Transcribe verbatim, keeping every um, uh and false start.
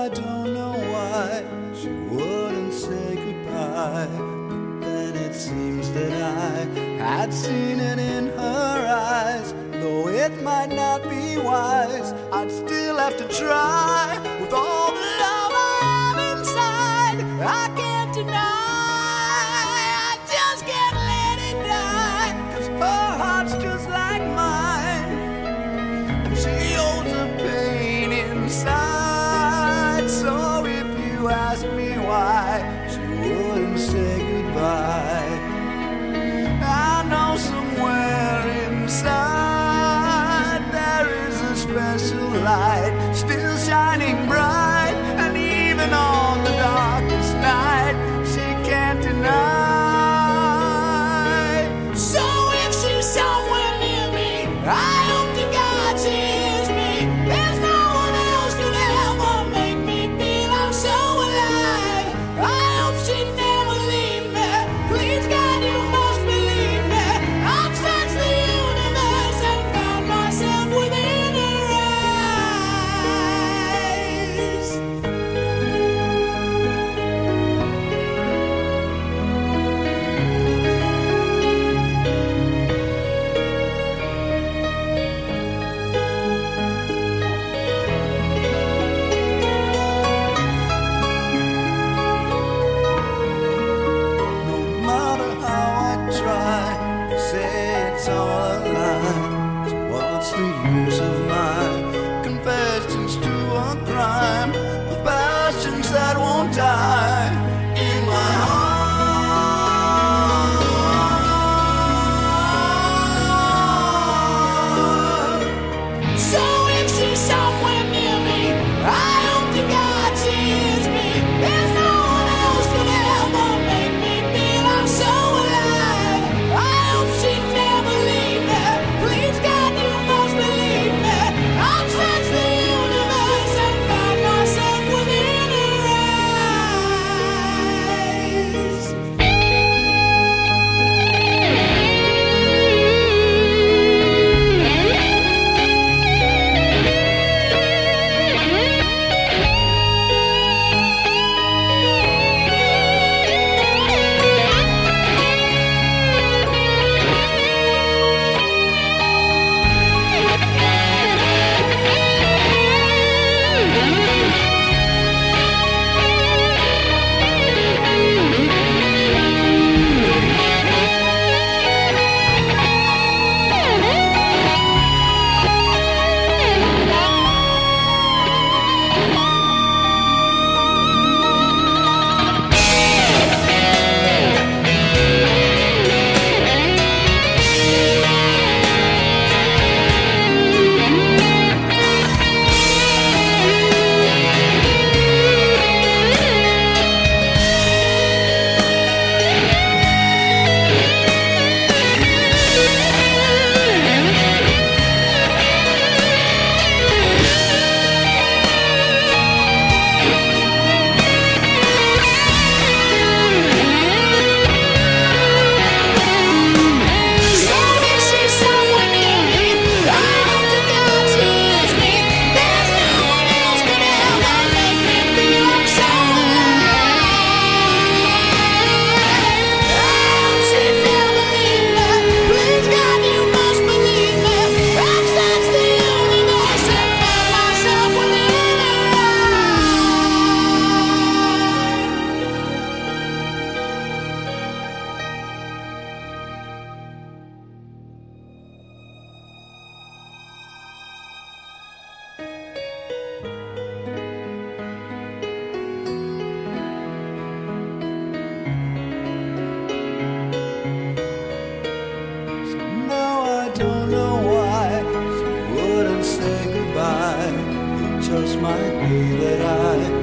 I don't know why she wouldn't say goodbye. But then it seems that I had seen it in her eyes. Though it might not be wise, I'd still have to try. With all the love I have inside, I can't deny, I just can't let it die. 'Cause her heart's just like mine, and she holds a pain inside. So if you ask me why she wouldn't say goodbye, I know somewhere inside there is a special light still shining bright. And even on the darkest night, she can't deny. So if she's somewhere near me, I hope to God she hears me. There's no one else could ever make me feel I'm so alive. I hope she never leave me. Please God, you must believe me. I've searched the universe and found myself within her eyes. No matter how I try, you say it's all a lie. So what's the use of my confessions to a crime? The passions that won't die in my heart. So if she's somewhere near me, I hope to God she hears me. There's no one else could ever make me feel I'm so alive. I hope she never leave me. Please God, you must believe me. I've searched the universe and found myself within her eyes. Now I don't know why she wouldn't say goodbye. It just might be that I